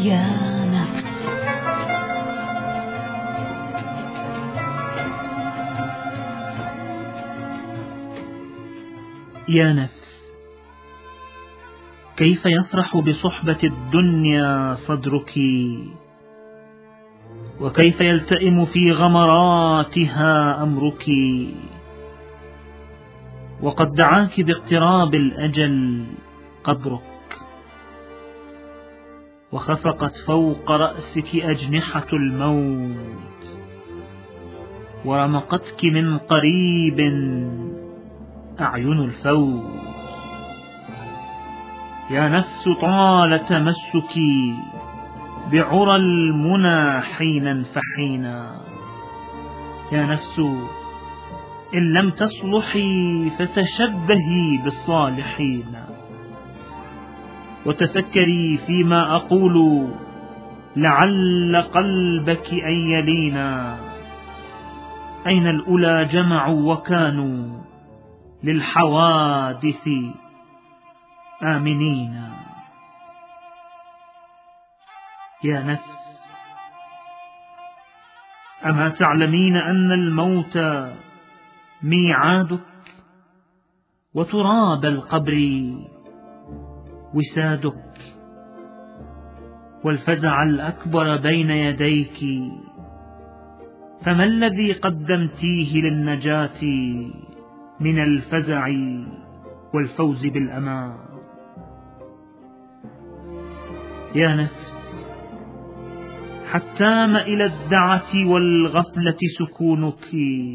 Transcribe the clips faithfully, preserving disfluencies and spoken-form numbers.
يا نفس. يا نفس، كيف يفرح بصحبة الدنيا صدرك، وكيف يلتئم في غمراتها أمرك، وقد دعاك باقتراب الأجل قبرك، وخفقت فوق رأسك أجنحة الموت، ورمقتك من قريب أعين الفوت. يا نفس، طال تمسك بعرى المنى حينا فحينا. يا نفس، إن لم تصلحي فتشبهي بالصالحين، وتفكري فيما أقول لعل قلبك أن يلينا. أين الأولى جمعوا وكانوا للحوادث آمنين. يا نفس، أما تعلمين أن الموت ميعادك، وتراب القبر وسادك، والفزع الأكبر بين يديك، فما الذي قدمتيه للنجاة من الفزع والفوز بالأمان؟ يا نفس، حتى إلى الدعة والغفلة سكونك،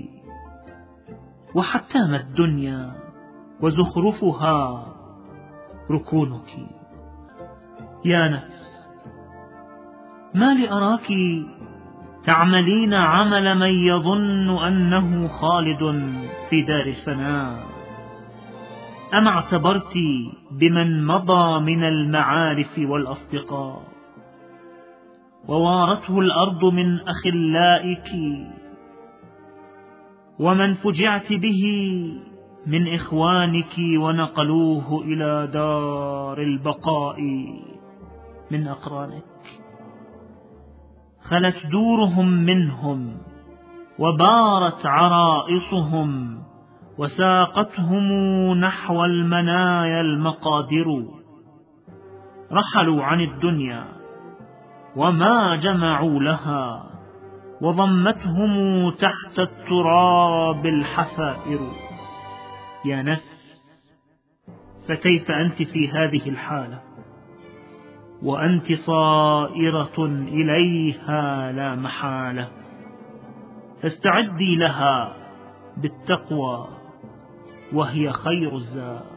وحتى ما الدنيا وزخرفها ركونك. يا نفس، ما لأراك تعملين عمل من يظن أنه خالد في دار الفناء؟ أم اعتبرت بمن مضى من المعارف والأصدقاء، ووارته الأرض من أخلائك، ومن فجعت به من إخوانك ونقلوه إلى دار البقاء من أقرانك؟ خلت دورهم منهم، وبارت عرائصهم، وساقتهم نحو المنايا المقادر. رحلوا عن الدنيا وما جمعوا لها، وضمتهم تحت التراب الحفائر. يا نفس، فكيف أنت في هذه الحالة وأنت صائرة إليها لا محالة؟ فاستعدي لها بالتقوى، وهي خير الزاد.